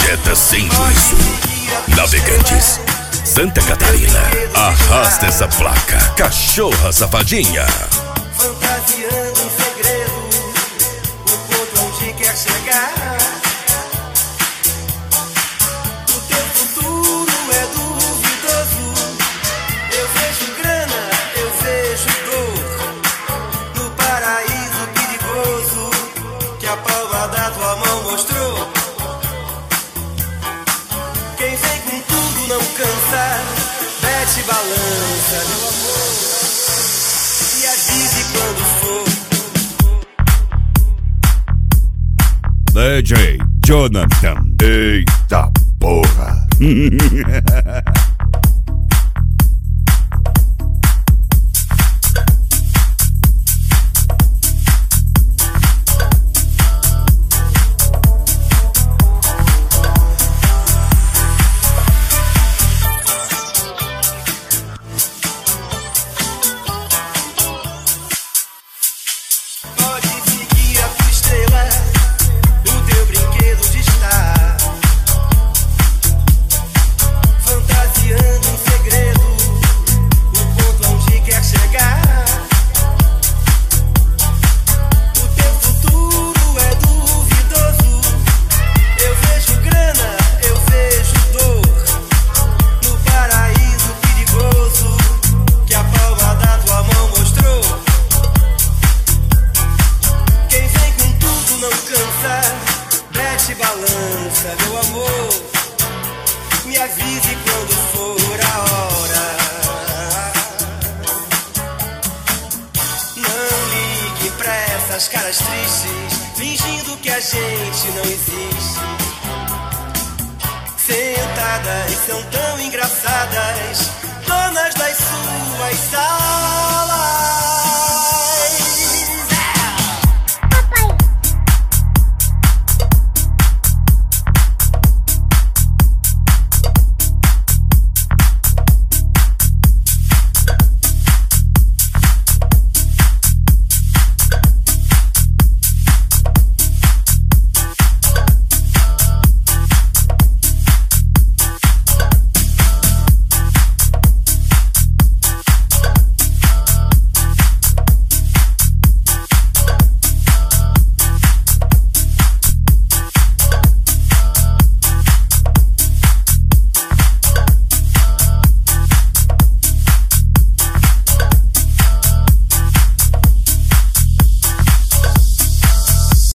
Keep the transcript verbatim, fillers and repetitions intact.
reta sem juízo. Navegantes, Santa Catarina, arrasta essa placa, cachorra safadinha. Fantasiando um segredo, o ponto onde quer chegar. O teu futuro é duvidoso. Eu vejo grana, eu vejo dor, no paraíso perigoso que a palma da tua mão mostrou. Quem vem com tudo não cansa, mete balança, meu amor, e avise quando for. D J Jonathan. Eita porra. Balança, meu amor, me avise quando for a hora. Não ligue pra essas caras tristes, fingindo que a gente não existe. Sentadas são tão engraçadas,